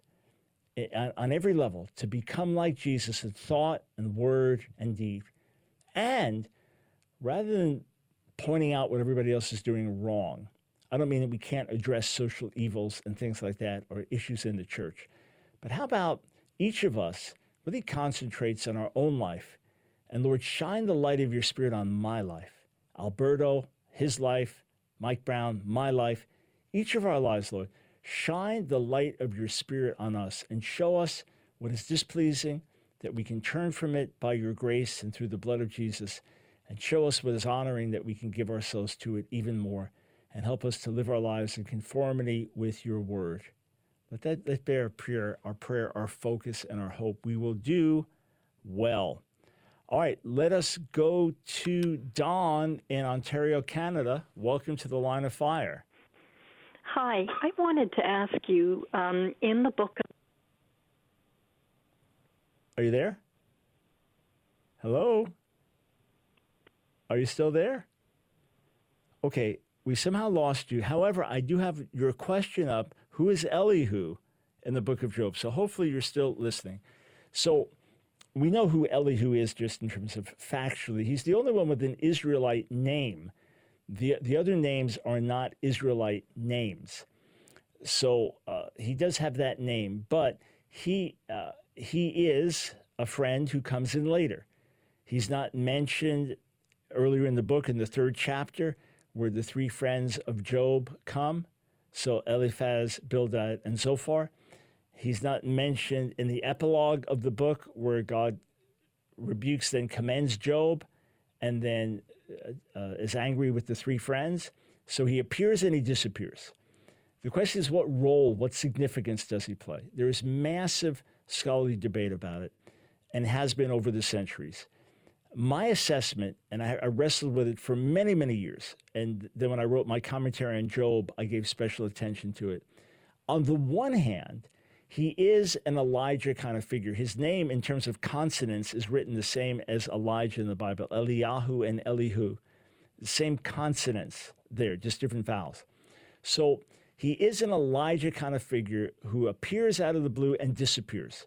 on every level, to become like Jesus in thought and word and deed. And rather than pointing out what everybody else is doing wrong, I don't mean that we can't address social evils and things like that or issues in the church. But how about each of us really concentrates on our own life? And Lord, shine the light of your Spirit on my life. Alberto, his life, Mike Brown, my life, each of our lives, Lord. Shine the light of your Spirit on us and show us what is displeasing, that we can turn from it by your grace and through the blood of Jesus, and show us what is honoring, that we can give ourselves to it even more, and help us to live our lives in conformity with your word. Let that let be our prayer, our prayer, our focus, and our hope. We will do well. All right, let us go to Dawn in Ontario, Canada. Welcome to the Line of Fire. Hi, I wanted to ask you, um, in the book of... Are you there? Hello? Are you still there? Okay, we somehow lost you. However, I do have your question up. Who is Elihu in the book of Job? So hopefully you're still listening. So we know who Elihu is just in terms of factually. He's the only one with an Israelite name. The, the other names are not Israelite names. So uh, he does have that name, but he uh, he is a friend who comes in later. He's not mentioned earlier in the book in the third chapter where the three friends of Job come. So Eliphaz, Bildad, and Zophar. He's not mentioned in the epilogue of the book where God rebukes, then commends Job, and then uh, is angry with the three friends. So he appears and he disappears. The question is, what role, what significance does he play? There is massive scholarly debate about it. and has been over the centuries. My assessment, and I, I wrestled with it for many, many years, and then when I wrote my commentary on Job, I gave special attention to it. On the one hand, he is an Elijah kind of figure. His name, in terms of consonants, is written the same as Elijah in the Bible, Eliyahu and Elihu. The same consonants there, just different vowels. So he is an Elijah kind of figure who appears out of the blue and disappears.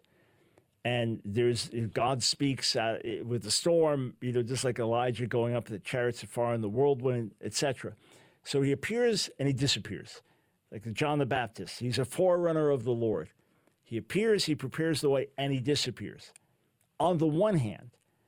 And there's God speaks uh, with the storm, you know, just like Elijah going up the chariots of fire in the whirlwind, et cetera. So he appears and he disappears, like John the Baptist. He's a forerunner of the Lord. He appears, he prepares the way, and he disappears. On the one hand,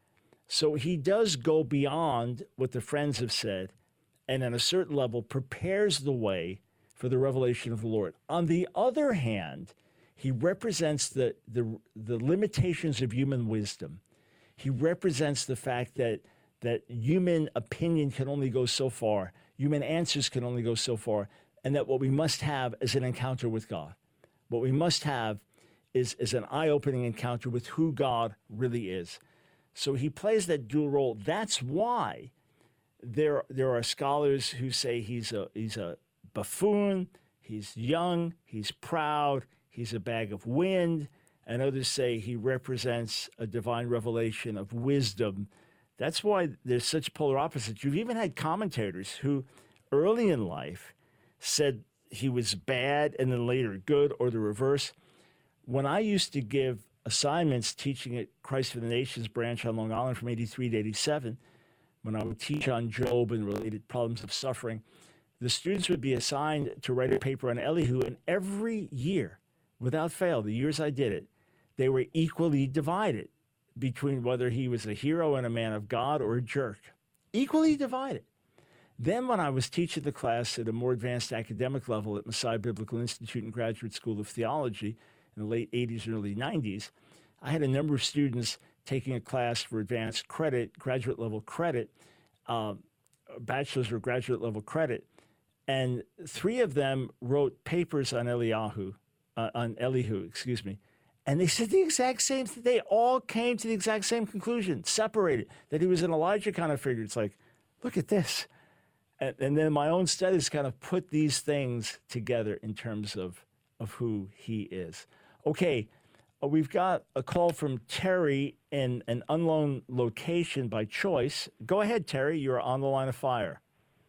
so he does go beyond what the friends have said, and at a certain level prepares the way for the revelation of the Lord. On the other hand, he represents the, the, the limitations of human wisdom. He represents the fact that, that human opinion can only go so far, human answers can only go so far, and that what we must have is an encounter with God. What we must have is, is an eye-opening encounter with who God really is. So he plays that dual role. That's why there, there are scholars who say he's a, he's a buffoon, he's young, he's proud, he's a bag of wind, and others say he represents a divine revelation of wisdom. That's why there's such polar opposites. You've even had commentators who early in life said he was bad and then later good, or the reverse. When I used to give assignments teaching at Christ for the Nations branch on Long Island from eighty-three to eighty-seven, when I would teach on Job and related problems of suffering, the students would be assigned to write a paper on Elihu, and every year, without fail, the years I did it, they were equally divided between whether he was a hero and a man of God or a jerk. Equally divided. Then when I was teaching the class at a more advanced academic level at Messiah Biblical Institute and Graduate School of Theology in the late eighties and early nineties, I had a number of students taking a class for advanced credit, graduate level credit, uh, bachelor's or graduate level credit, and three of them wrote papers on Eliyahu, uh, on Elihu, excuse me, and they said the exact same thing. They all came to the exact same conclusion, separated, that he was an Elijah kind of figure. It's like, look at this. And, and then my own studies kind of put these things together in terms of, of who he is. Okay, uh, we've got a call from Terry in an unknown location by choice. Go ahead, Terry. You're on the line of fire.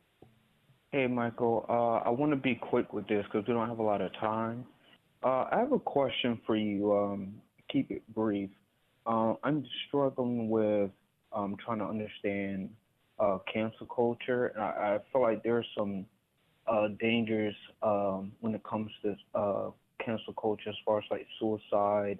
Hey, Michael. Uh, I want to be quick with this because we don't have a lot of time. Uh, I have a question for you. Um, keep it brief. Uh, I'm struggling with um, trying to understand uh, cancel culture. And I, I feel like there are some uh, dangers um, when it comes to uh, cancel culture as far as like suicide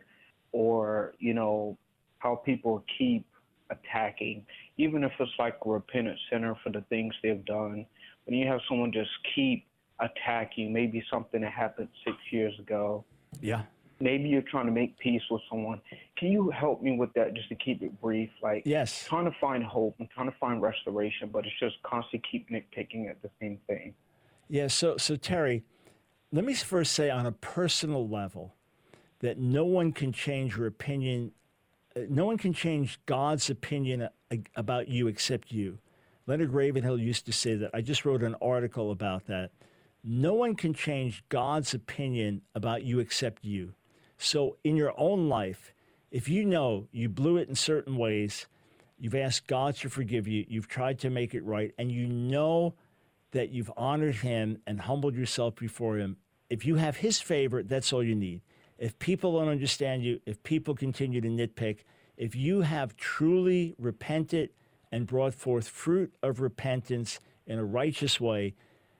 or, you know, how people keep attacking, even if it's like a repentant sinner for the things they've done. When you have someone just keep attacking, maybe something that happened six years ago. Yeah. Maybe you're trying to make peace with someone. Can you help me with that just to keep it brief? Like, yes. Trying to find hope and trying to find restoration, but it's just constantly keep nitpicking at the same thing. Yeah, so, so Terry, let me first say on a personal level that no one can change your opinion. No one can change God's opinion about you except you. Leonard Ravenhill used to say that. I just wrote an article about that. No one can change God's opinion about you except you. So in your own life, if you know you blew it in certain ways, you've asked God to forgive you, you've tried to make it right, and you know that you've honored him and humbled yourself before him, if you have his favor, that's all you need. If people don't understand you, if people continue to nitpick, if you have truly repented and brought forth fruit of repentance in a righteous way,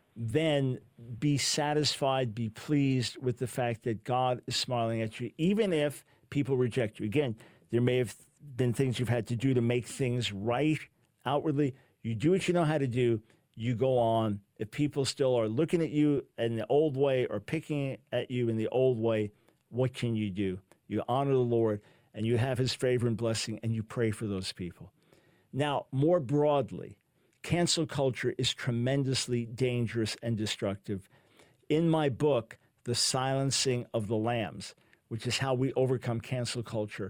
then be satisfied, be pleased with the fact that God is smiling at you, even if people reject you. Again, there may have been things you've had to do to make things right outwardly. You do what you know how to do, you go on. If people still are looking at you in the old way or picking at you in the old way, what can you do? You honor the Lord, and you have his favor and blessing, and you pray for those people. Now, more broadly, cancel culture is tremendously dangerous and destructive. In my book, The Silencing of the Lambs, which is how we overcome cancel culture,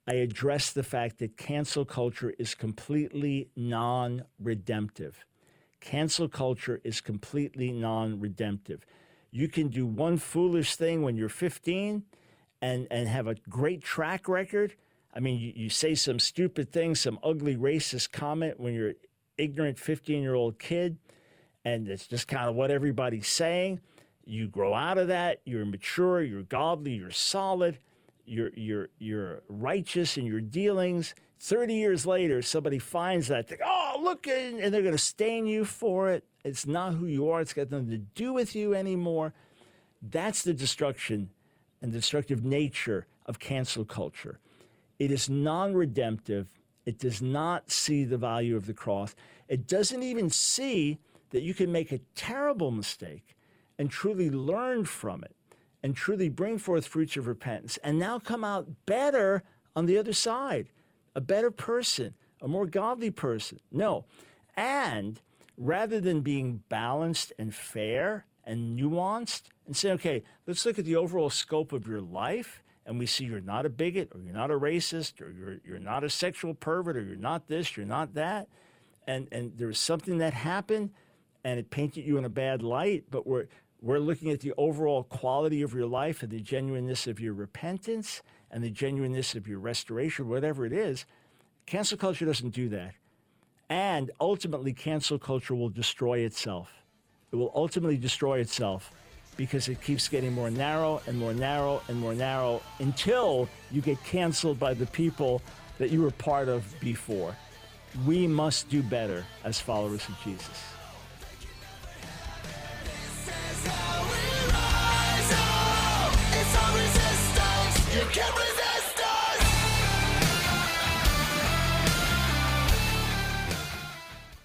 I address the fact that cancel culture is completely non-redemptive. Cancel culture is completely non-redemptive. You can do one foolish thing when you're fifteen and, and have a great track record. I mean, you, you say some stupid thing, some ugly racist comment when you're an ignorant fifteen-year-old kid, and it's just kind of what everybody's saying. You grow out of that. You're mature. You're godly. You're solid. You're, you're, you're righteous in your dealings. thirty years later, somebody finds that. They go, oh, look, and they're going to stain you for it. It's not who you are. It's got nothing to do with you anymore. That's the destruction and destructive nature of cancel culture. It is non-redemptive. It does not see the value of the cross. It doesn't even see that you can make a terrible mistake and truly learn from it and truly bring forth fruits of repentance and now come out better on the other side, a better person, a more godly person. No. And rather than being balanced and fair and nuanced and say, okay, let's look at the overall scope of your life, and we see you're not a bigot, or you're not a racist, or you're you're not a sexual pervert, or you're not this, you're not that, and and there was something that happened, and it painted you in a bad light, but we're we're looking at the overall quality of your life and the genuineness of your repentance and the genuineness of your restoration, whatever it is. Cancel culture doesn't do that. And ultimately, cancel culture will destroy itself. It will ultimately destroy itself because it keeps getting more narrow and more narrow and more narrow until you get canceled by the people that you were part of before. We must do better as followers of Jesus.